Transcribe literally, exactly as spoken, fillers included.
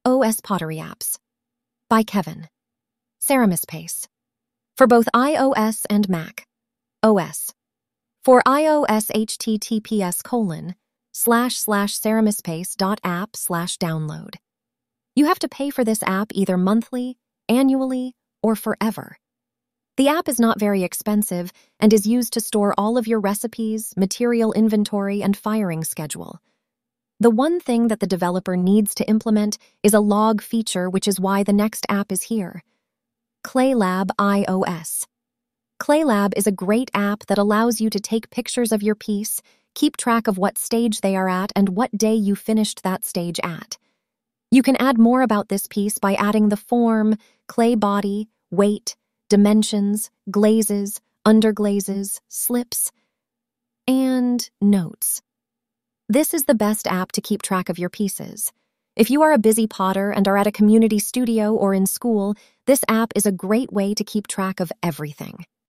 iOS Pottery Apps by Kevin. Ceramispace. For both iOS and Mac. O S. For iOS, https colon slash slash ceramispace dot app slash download. You have to pay for this app either monthly, annually, or forever. The app is not very expensive and is used to store all of your recipes, material inventory, and firing schedule. The one thing that the developer needs to implement is a log feature, which is why the next app is here. Claylab iOS. Claylab is a great app that allows you to take pictures of your piece, keep track of what stage they are at, and what day you finished that stage at. You can add more about this piece by adding the form, clay body, weight, dimensions, glazes, underglazes, slips, and notes. This is the best app to keep track of your pieces. If you are a busy potter and are at a community studio or in school, this app is a great way to keep track of everything.